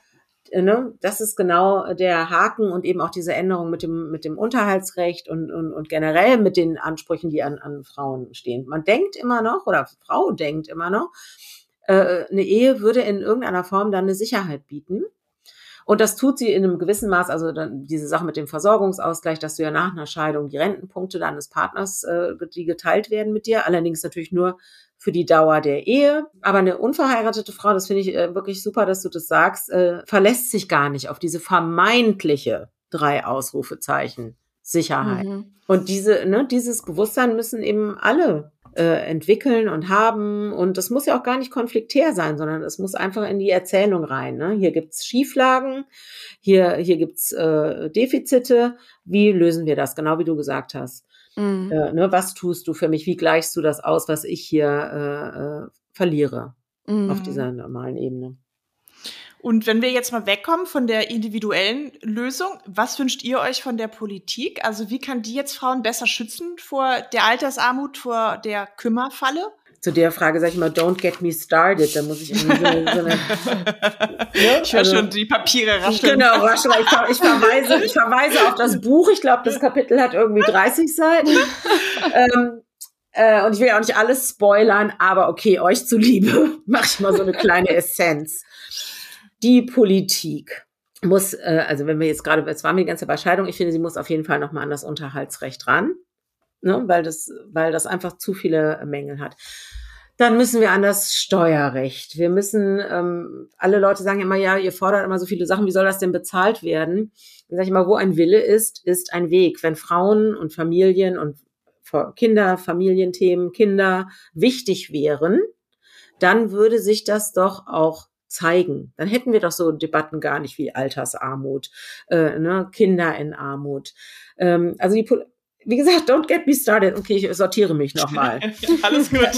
der Haken und eben auch diese Änderung mit dem Unterhaltsrecht und generell mit den Ansprüchen, die an Frauen stehen. Man denkt immer noch, oder Frau denkt immer noch, eine Ehe würde in irgendeiner Form dann eine Sicherheit bieten. Und das tut sie in einem gewissen Maß, also dann diese Sache mit dem Versorgungsausgleich, dass du ja nach einer Scheidung die Rentenpunkte deines Partners, die geteilt werden mit dir, allerdings natürlich nur für die Dauer der Ehe. Aber eine unverheiratete Frau, das finde ich wirklich super, dass du das sagst, verlässt sich gar nicht auf diese vermeintliche 3 Ausrufezeichen Sicherheit. Und dieses Bewusstsein müssen eben alle entwickeln und haben. Und das muss ja auch gar nicht konfliktär sein, sondern es muss einfach in die Erzählung rein. Ne? Hier gibt's Schieflagen, hier gibt's Defizite. Wie lösen wir das? Genau wie du gesagt hast. Was tust du für mich? Wie gleichst du das aus, was ich hier verliere auf dieser normalen Ebene? Und wenn wir jetzt mal wegkommen von der individuellen Lösung, was wünscht ihr euch von der Politik? Also wie kann die jetzt Frauen besser schützen vor der Altersarmut, vor der Kümmerfalle? Zu der Frage sage ich mal, don't get me started. Da muss ich irgendwie so eine ich höre schon die Papiere rascheln. Genau, rascheln. Ich verweise auf das Buch. Ich glaube, das Kapitel hat irgendwie 30 Seiten. Und ich will ja auch nicht alles spoilern, aber okay, euch zuliebe mache ich mal so eine kleine Essenz. Die Politik muss, also wenn wir jetzt gerade, jetzt waren wir die ganze Zeit bei Scheidung, ich finde, sie muss auf jeden Fall nochmal an das Unterhaltsrecht ran, ne, weil das einfach zu viele Mängel hat. Dann müssen wir an das Steuerrecht. Wir müssen, alle Leute sagen immer, ja, ihr fordert immer so viele Sachen, wie soll das denn bezahlt werden? Dann sage ich immer, wo ein Wille ist, ist ein Weg. Wenn Frauen und Familien und Kinder, Familienthemen, Kinder wichtig wären, dann würde sich das doch auch zeigen. Dann hätten wir doch so Debatten gar nicht wie Altersarmut, Kinder in Armut. Also wie gesagt, don't get me started. Okay, ich sortiere mich nochmal. Alles gut.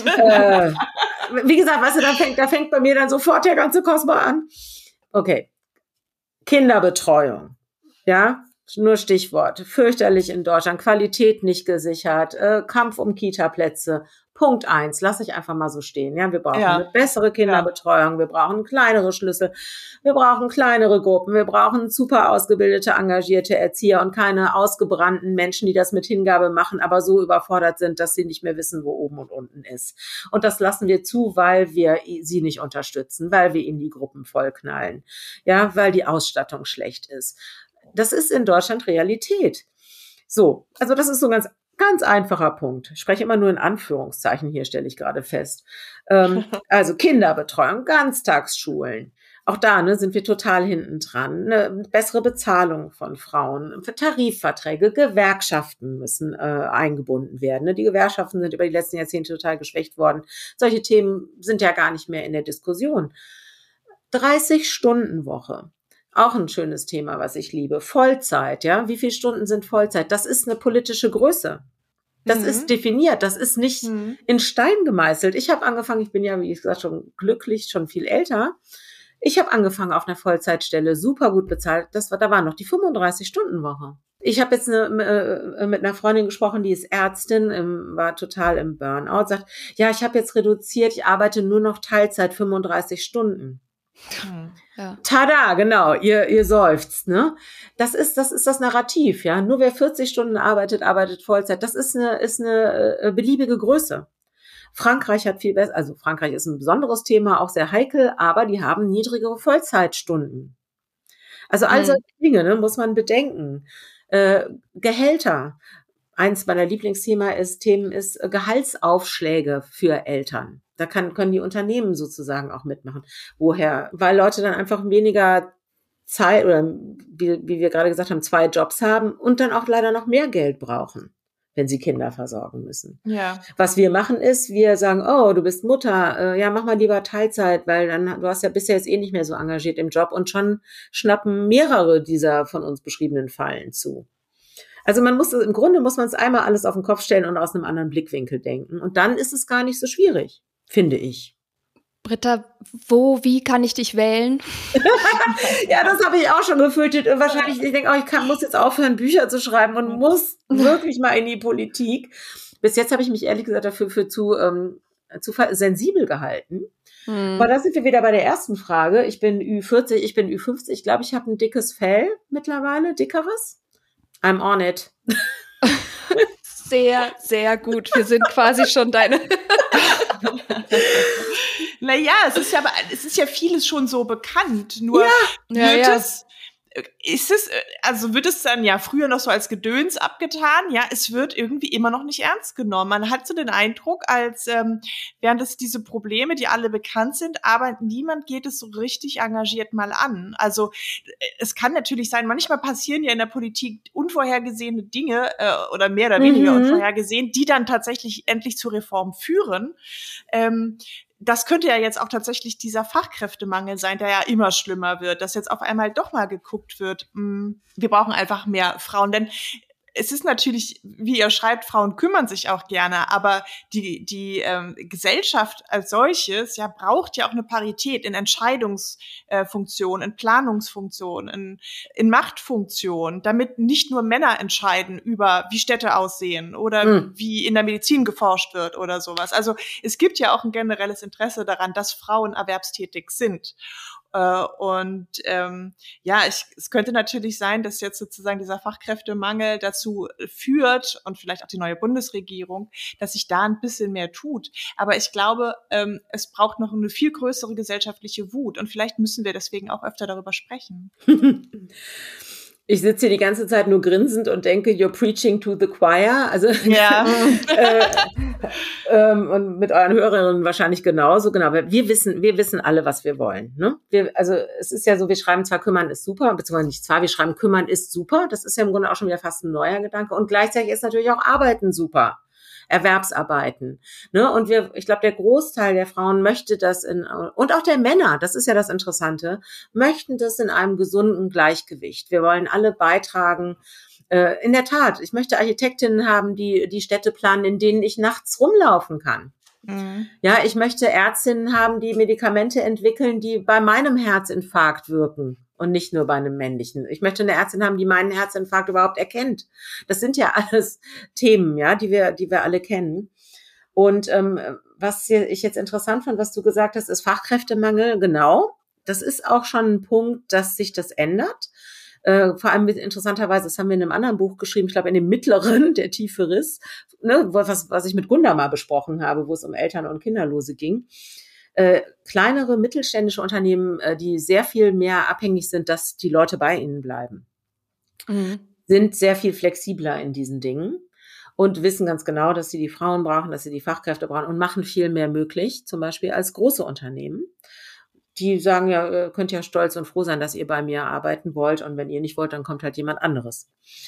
Wie gesagt, weißt du, da fängt bei mir dann sofort der ganze Kosmos an. Okay. Kinderbetreuung. Ja, nur Stichwort. Fürchterlich in Deutschland. Qualität nicht gesichert. Kampf um Kita-Plätze. Punkt 1, lass ich einfach mal so stehen. Ja, wir brauchen eine bessere Kinderbetreuung, wir brauchen kleinere Schlüssel, wir brauchen kleinere Gruppen, wir brauchen super ausgebildete, engagierte Erzieher und keine ausgebrannten Menschen, die das mit Hingabe machen, aber so überfordert sind, dass sie nicht mehr wissen, wo oben und unten ist. Und das lassen wir zu, weil wir sie nicht unterstützen, weil wir ihnen die Gruppen vollknallen, ja, weil die Ausstattung schlecht ist. Das ist in Deutschland Realität. So, also das ist so ein ganz einfacher Punkt. Ich spreche immer nur in Anführungszeichen, hier stelle ich gerade fest. Also Kinderbetreuung, Ganztagsschulen. Auch da sind wir total hinten dran. Eine bessere Bezahlung von Frauen, für Tarifverträge, Gewerkschaften müssen eingebunden werden. Ne? Die Gewerkschaften sind über die letzten Jahrzehnte total geschwächt worden. Solche Themen sind ja gar nicht mehr in der Diskussion. 30-Stunden-Woche. Auch ein schönes Thema, was ich liebe. Vollzeit, ja. Wie viele Stunden sind Vollzeit? Das ist eine politische Größe. Das ist definiert. Das ist nicht in Stein gemeißelt. Ich habe angefangen, ich bin ja, wie gesagt, schon glücklich, schon viel älter. Ich habe angefangen auf einer Vollzeitstelle, super gut bezahlt. Da war noch die 35-Stunden-Woche. Ich habe jetzt mit einer Freundin gesprochen, die ist Ärztin, war total im Burnout, sagt, ja, ich habe jetzt reduziert, ich arbeite nur noch Teilzeit, 35 Stunden. Ja. Tada, genau, ihr seufzt, ne? Das ist das Narrativ, ja. Nur wer 40 Stunden arbeitet Vollzeit. Das ist eine beliebige Größe. Frankreich hat viel besser, also Frankreich ist ein besonderes Thema, auch sehr heikel, aber die haben niedrigere Vollzeitstunden. Also all solche Dinge, ne, muss man bedenken. Gehälter. Eins meiner Lieblingsthemen ist Gehaltsaufschläge für Eltern. Da können die Unternehmen sozusagen auch mitmachen. Woher? Weil Leute dann einfach weniger Zeit oder wie wir gerade gesagt haben, 2 Jobs haben und dann auch leider noch mehr Geld brauchen, wenn sie Kinder versorgen müssen. Ja. Was wir machen ist, wir sagen, oh, du bist Mutter, ja, mach mal lieber Teilzeit, weil du hast ja bisher jetzt nicht mehr so engagiert im Job und schon schnappen mehrere dieser von uns beschriebenen Fallen zu. Also im Grunde muss man es einmal alles auf den Kopf stellen und aus einem anderen Blickwinkel denken. Und dann ist es gar nicht so schwierig, finde ich. Britta, wie kann ich dich wählen? Ja, das habe ich auch schon gefürchtet. Wahrscheinlich, ich denke, ich muss jetzt aufhören, Bücher zu schreiben und muss wirklich mal in die Politik. Bis jetzt habe ich mich ehrlich gesagt dafür für zu sensibel gehalten. Aber da sind wir wieder bei der ersten Frage. Ich bin Ü40, ich bin Ü50. Ich glaube, ich habe ein dickes Fell mittlerweile, dickeres. I'm on it. Sehr, sehr gut. Wir sind quasi schon deine... Naja, es ist ja vieles schon so bekannt. Nur wird es dann ja früher noch so als Gedöns abgetan, ja, es wird irgendwie immer noch nicht ernst genommen. Man hat so den Eindruck, als wären das diese Probleme, die alle bekannt sind, aber niemand geht es so richtig engagiert mal an. Also es kann natürlich sein, manchmal passieren ja in der Politik unvorhergesehene Dinge oder mehr oder weniger unvorhergesehen, die dann tatsächlich endlich zur Reform führen. Das könnte ja jetzt auch tatsächlich dieser Fachkräftemangel sein, der ja immer schlimmer wird, dass jetzt auf einmal doch mal geguckt wird, wir brauchen einfach mehr Frauen, denn es ist natürlich, wie ihr schreibt, Frauen kümmern sich auch gerne, aber die Gesellschaft als solches ja braucht ja auch eine Parität in Entscheidungsfunktionen, in Planungsfunktionen, in Machtfunktionen, damit nicht nur Männer entscheiden über, wie Städte aussehen oder wie in der Medizin geforscht wird oder sowas. Also es gibt ja auch ein generelles Interesse daran, dass Frauen erwerbstätig sind. Es könnte natürlich sein, dass jetzt sozusagen dieser Fachkräftemangel dazu führt und vielleicht auch die neue Bundesregierung, dass sich da ein bisschen mehr tut. Aber ich glaube, es braucht noch eine viel größere gesellschaftliche Wut und vielleicht müssen wir deswegen auch öfter darüber sprechen. Ich sitze hier die ganze Zeit nur grinsend und denke, you're preaching to the choir. Also ja. Und mit euren Hörerinnen wahrscheinlich genauso. Genau, wir wissen alle, was wir wollen. Ne? Also es ist ja so, wir schreiben zwar kümmern ist super, beziehungsweise nicht zwar, wir schreiben kümmern ist super. Das ist ja im Grunde auch schon wieder fast ein neuer Gedanke. Und gleichzeitig ist natürlich auch Arbeiten super. Erwerbsarbeiten. Ne? Und ich glaube, der Großteil der Frauen möchte das und auch der Männer, das ist ja das Interessante, möchten das in einem gesunden Gleichgewicht. Wir wollen alle beitragen. In der Tat, ich möchte Architektinnen haben, die Städte planen, in denen ich nachts rumlaufen kann. Mhm. Ja, ich möchte Ärztinnen haben, die Medikamente entwickeln, die bei meinem Herzinfarkt wirken. Und nicht nur bei einem männlichen. Ich möchte eine Ärztin haben, die meinen Herzinfarkt überhaupt erkennt. Das sind ja alles Themen, ja, die wir alle kennen. Und was ich jetzt interessant fand, was du gesagt hast, ist Fachkräftemangel. Genau, das ist auch schon ein Punkt, dass sich das ändert. Vor allem interessanterweise, das haben wir in einem anderen Buch geschrieben, ich glaube in dem mittleren, der tiefe Riss, ne, was ich mit Gunda mal besprochen habe, wo es um Eltern- und Kinderlose ging. Kleinere mittelständische Unternehmen, die sehr viel mehr abhängig sind, dass die Leute bei ihnen bleiben, sind sehr viel flexibler in diesen Dingen und wissen ganz genau, dass sie die Frauen brauchen, dass sie die Fachkräfte brauchen und machen viel mehr möglich, zum Beispiel als große Unternehmen. Die sagen ja, ihr könnt ja stolz und froh sein, dass ihr bei mir arbeiten wollt und wenn ihr nicht wollt, dann kommt halt jemand anderes.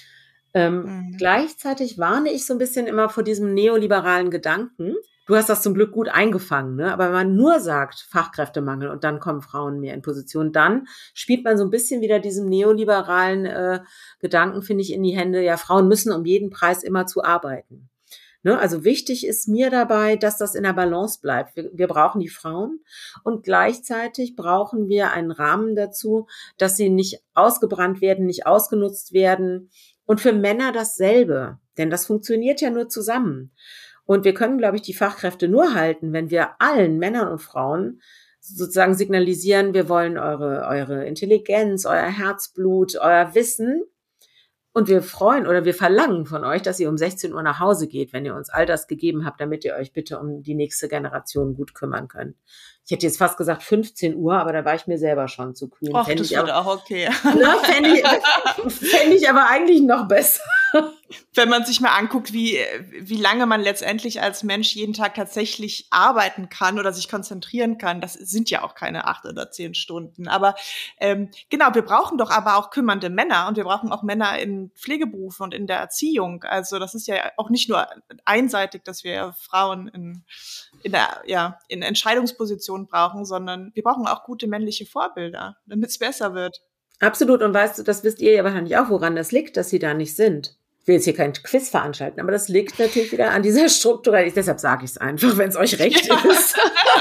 Gleichzeitig warne ich so ein bisschen immer vor diesem neoliberalen Gedanken. Du hast das zum Glück gut eingefangen, ne? Aber wenn man nur sagt Fachkräftemangel und dann kommen Frauen mehr in Position, dann spielt man so ein bisschen wieder diesem neoliberalen Gedanken, finde ich, in die Hände. Ja, Frauen müssen um jeden Preis immer zu arbeiten. Ne? Also wichtig ist mir dabei, dass das in der Balance bleibt. Wir brauchen die Frauen und gleichzeitig brauchen wir einen Rahmen dazu, dass sie nicht ausgebrannt werden, nicht ausgenutzt werden. Und für Männer dasselbe, denn das funktioniert ja nur zusammen. Und wir können, glaube ich, die Fachkräfte nur halten, wenn wir allen Männern und Frauen sozusagen signalisieren, wir wollen eure Intelligenz, euer Herzblut, euer Wissen. Und wir verlangen von euch, dass ihr um 16 Uhr nach Hause geht, wenn ihr uns all das gegeben habt, damit ihr euch bitte um die nächste Generation gut kümmern könnt. Ich hätte jetzt fast gesagt 15 Uhr, aber da war ich mir selber schon zu kühn. Och, das wird auch okay. Ne, fände ich aber eigentlich noch besser. Wenn man sich mal anguckt, wie lange man letztendlich als Mensch jeden Tag tatsächlich arbeiten kann oder sich konzentrieren kann, das sind ja auch keine 8 oder 10 Stunden. Aber genau, wir brauchen doch aber auch kümmernde Männer und wir brauchen auch Männer in Pflegeberufen und in der Erziehung. Also das ist ja auch nicht nur einseitig, dass wir Frauen in Entscheidungspositionen brauchen, sondern wir brauchen auch gute männliche Vorbilder, damit es besser wird. Absolut. Und weißt du, das wisst ihr ja wahrscheinlich auch, woran das liegt, dass sie da nicht sind. Ich will jetzt hier kein Quiz veranstalten, aber das liegt natürlich wieder an dieser deshalb sage ich es einfach, wenn es euch recht ist.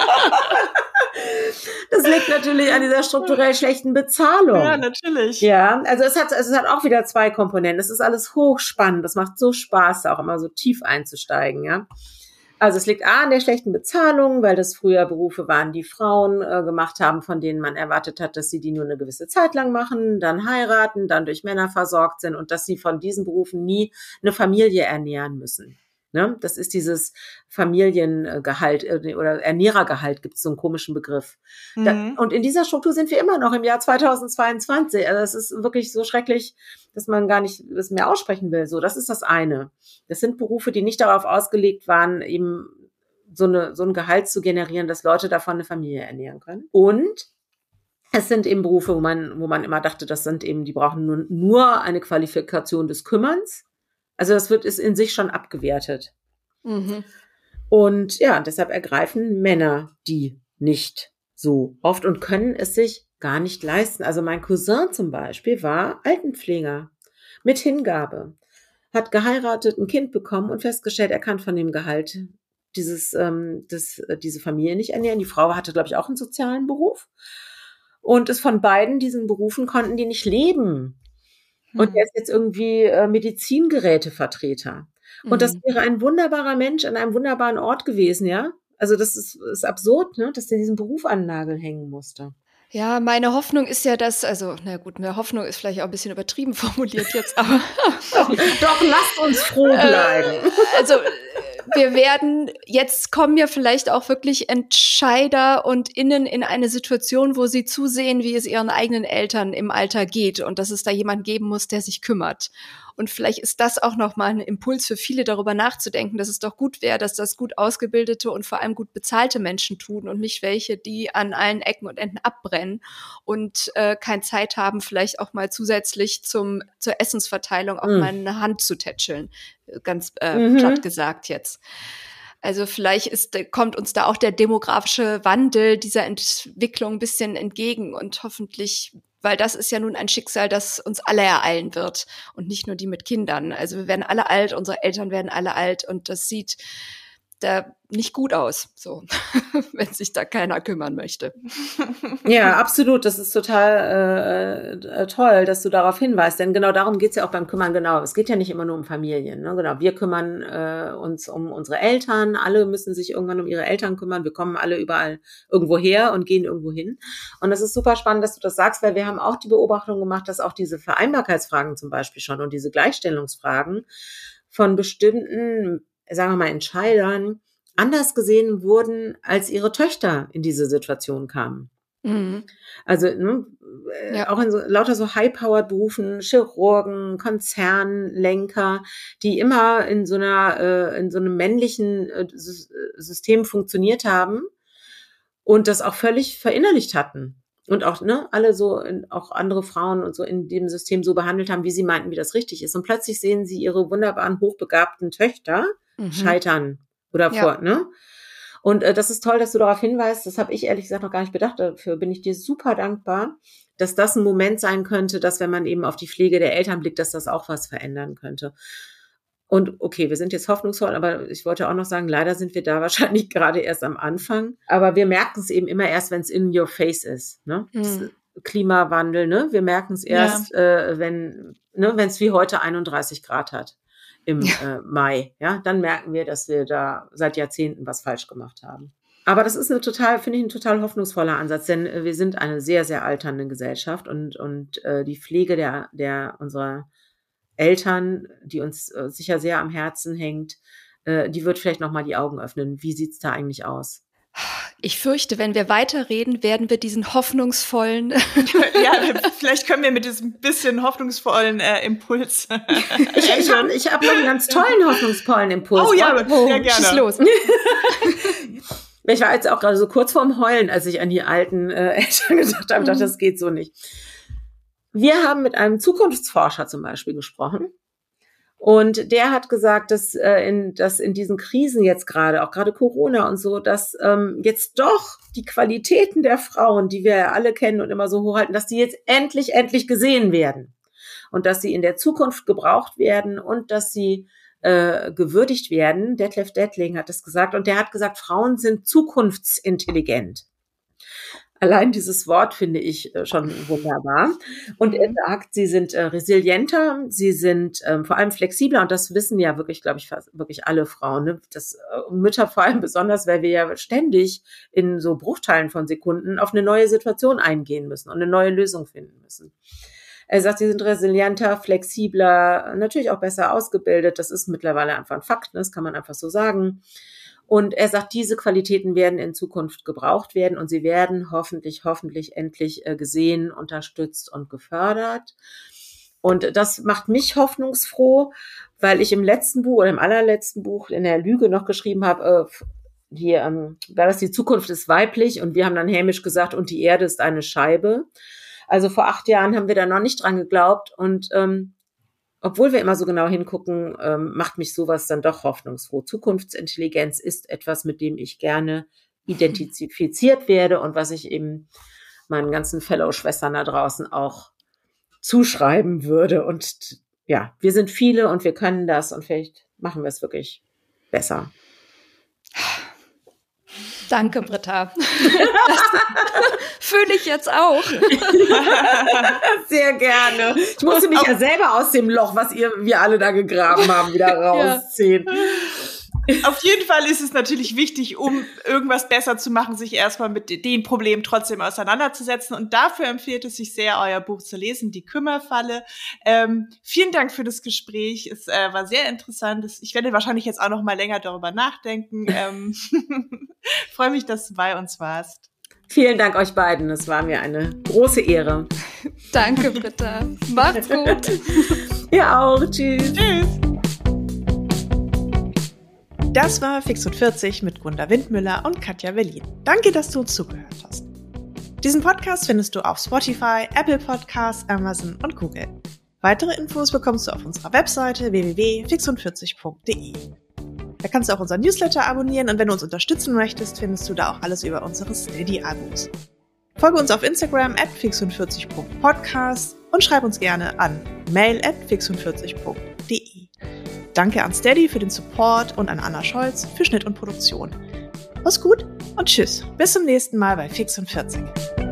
Das liegt natürlich an dieser strukturell schlechten Bezahlung. Ja, natürlich. Ja, also es hat auch wieder 2 Komponenten. Es ist alles hochspannend. Das macht so Spaß, auch immer so tief einzusteigen, ja. Also es liegt an der schlechten Bezahlung, weil das früher Berufe waren, die Frauen gemacht haben, von denen man erwartet hat, dass sie die nur eine gewisse Zeit lang machen, dann heiraten, dann durch Männer versorgt sind und dass sie von diesen Berufen nie eine Familie ernähren müssen. Ne? Das ist dieses Familiengehalt oder Ernährergehalt, gibt es so einen komischen Begriff. Und in dieser Struktur sind wir immer noch im Jahr 2022. Also es ist wirklich so schrecklich, dass man gar nicht das mehr aussprechen will. So, das ist das eine. Das sind Berufe, die nicht darauf ausgelegt waren, eben so ein Gehalt zu generieren, dass Leute davon eine Familie ernähren können. Und es sind eben Berufe, wo man immer dachte, die brauchen nur eine Qualifikation des Kümmerns. Also das ist in sich schon abgewertet. Mhm. Und ja, deshalb ergreifen Männer die nicht so oft und können es sich gar nicht leisten. Also mein Cousin zum Beispiel war Altenpfleger mit Hingabe, hat geheiratet, ein Kind bekommen und festgestellt, er kann von dem Gehalt diese Familie nicht ernähren. Die Frau hatte, glaube ich, auch einen sozialen Beruf und von beiden diesen Berufen konnten die nicht leben. Und er ist jetzt irgendwie Medizingerätevertreter. Und das wäre ein wunderbarer Mensch an einem wunderbaren Ort gewesen, ja? Also das ist absurd, ne? Dass der diesen Beruf an den Nagel hängen musste. Ja, meine Hoffnung ist ja, dass, also, na gut, meine Hoffnung ist vielleicht auch ein bisschen übertrieben formuliert jetzt, aber doch, lasst uns froh bleiben. Also, jetzt kommen ja vielleicht auch wirklich Entscheider und Innen in eine Situation, wo sie zusehen, wie es ihren eigenen Eltern im Alter geht und dass es da jemand geben muss, der sich kümmert. Und vielleicht ist das auch nochmal ein Impuls für viele, darüber nachzudenken, dass es doch gut wäre, dass das gut ausgebildete und vor allem gut bezahlte Menschen tun und nicht welche, die an allen Ecken und Enden abbrennen und keine Zeit haben, vielleicht auch mal zusätzlich zur Essensverteilung auch mal eine Hand zu tätscheln. Ganz platt gesagt jetzt. Also vielleicht kommt uns da auch der demografische Wandel dieser Entwicklung ein bisschen entgegen und hoffentlich, weil das ist ja nun ein Schicksal, das uns alle ereilen wird und nicht nur die mit Kindern. Also wir werden alle alt, unsere Eltern werden alle alt und das sieht da nicht gut aus, so, wenn sich da keiner kümmern möchte. Ja, absolut. Das ist total toll, dass du darauf hinweist, denn genau darum geht's ja auch beim Kümmern. Genau, es geht ja nicht immer nur um Familien. Ne? Genau, wir kümmern uns um unsere Eltern. Alle müssen sich irgendwann um ihre Eltern kümmern. Wir kommen alle überall irgendwo her und gehen irgendwo hin. Und das ist super spannend, dass du das sagst, weil wir haben auch die Beobachtung gemacht, dass auch diese Vereinbarkeitsfragen zum Beispiel schon und diese Gleichstellungsfragen von bestimmten, sagen wir mal, Entscheidern anders gesehen wurden, als ihre Töchter in diese Situation kamen. Mhm. Also auch in lauter so High-Powered-Berufen, Chirurgen, Konzernlenker, die immer in so einem männlichen System funktioniert haben und das auch völlig verinnerlicht hatten. Und auch alle so, auch andere Frauen und so in dem System so behandelt haben, wie sie meinten, wie das richtig ist. Und plötzlich sehen sie ihre wunderbaren, hochbegabten Töchter scheitern oder Und das ist toll, dass du darauf hinweist. Das habe ich ehrlich gesagt noch gar nicht bedacht. Dafür bin ich dir super dankbar, dass das ein Moment sein könnte, dass wenn man eben auf die Pflege der Eltern blickt, dass das auch was verändern könnte. Und okay, wir sind jetzt hoffnungsvoll, aber ich wollte auch noch sagen, leider sind wir da wahrscheinlich gerade erst am Anfang. Aber wir merken es eben immer erst, wenn es in your face ist. Ne? Klimawandel, ne? Wir merken es erst, wenn es wie heute 31 Grad hat im Mai. Ja, dann merken wir, dass wir da seit Jahrzehnten was falsch gemacht haben. Aber das ist finde ich ein total hoffnungsvoller Ansatz, denn wir sind eine sehr, sehr alternde Gesellschaft und die Pflege der unserer Eltern, die uns sicher sehr am Herzen hängt, die wird vielleicht nochmal die Augen öffnen. Wie sieht's da eigentlich aus? Ich fürchte, wenn wir weiterreden, werden wir diesen hoffnungsvollen... Ja, vielleicht können wir mit diesem bisschen hoffnungsvollen Impuls... Ich hab noch einen ganz tollen hoffnungsvollen Impuls. Oh ja, sehr gerne. Schieß los. Ich war jetzt auch gerade so kurz vorm Heulen, als ich an die alten Eltern gedacht habe. Ich dachte, das geht so nicht. Wir haben mit einem Zukunftsforscher zum Beispiel gesprochen. Und der hat gesagt, dass in diesen Krisen jetzt gerade, auch gerade Corona und so, dass jetzt doch die Qualitäten der Frauen, die wir ja alle kennen und immer so hochhalten, dass die jetzt endlich gesehen werden. Und dass sie in der Zukunft gebraucht werden und dass sie gewürdigt werden. Detlef Dettling hat das gesagt. Und der hat gesagt, Frauen sind zukunftsintelligent. Allein dieses Wort finde ich schon wunderbar. Und er sagt, sie sind resilienter, sie sind vor allem flexibler und das wissen ja wirklich, glaube ich, fast wirklich alle Frauen. Ne? Das Mütter vor allem besonders, weil wir ja ständig in so Bruchteilen von Sekunden auf eine neue Situation eingehen müssen und eine neue Lösung finden müssen. Er sagt, sie sind resilienter, flexibler, natürlich auch besser ausgebildet. Das ist mittlerweile einfach ein Fakt, ne? Das kann man einfach so sagen. Und er sagt, diese Qualitäten werden in Zukunft gebraucht werden und sie werden hoffentlich endlich gesehen, unterstützt und gefördert. Und das macht mich hoffnungsfroh, weil ich im allerletzten Buch in der Lüge noch geschrieben habe, war das die Zukunft ist weiblich und wir haben dann hämisch gesagt, und die Erde ist eine Scheibe. Also vor 8 Jahren haben wir da noch nicht dran geglaubt und obwohl wir immer so genau hingucken, macht mich sowas dann doch hoffnungsfroh. Zukunftsintelligenz ist etwas, mit dem ich gerne identifiziert werde und was ich eben meinen ganzen Fellow-Schwestern da draußen auch zuschreiben würde. Und ja, wir sind viele und wir können das und vielleicht machen wir es wirklich besser. Danke, Britta. Das fühle ich jetzt auch. Sehr gerne. Ich musste mich ja selber aus dem Loch, was wir alle da gegraben haben, wieder rausziehen. Auf jeden Fall ist es natürlich wichtig, um irgendwas besser zu machen, sich erstmal mit den Problemen trotzdem auseinanderzusetzen. Und dafür empfiehlt es sich sehr, euer Buch zu lesen, Die Kümmerfalle. Vielen Dank für das Gespräch. Es war sehr interessant. Ich werde wahrscheinlich jetzt auch noch mal länger darüber nachdenken. Freue mich, dass du bei uns warst. Vielen Dank euch beiden. Es war mir eine große Ehre. Danke, Britta. Macht's gut. Ihr auch. Tschüss. Tschüss. Das war Fix und 40 mit Gunda Windmüller und Katja Berlin. Danke, dass du uns zugehört hast. Diesen Podcast findest du auf Spotify, Apple Podcasts, Amazon und Google. Weitere Infos bekommst du auf unserer Webseite www.fixund40.de. Da kannst du auch unseren Newsletter abonnieren und wenn du uns unterstützen möchtest, findest du da auch alles über unsere Steady-Abos. Folge uns auf Instagram @fixund40.podcast und schreib uns gerne an mail@fixund40.de. Danke an Steady für den Support und an Anna Scholz für Schnitt und Produktion. Mach's gut und tschüss. Bis zum nächsten Mal bei Fix und 40.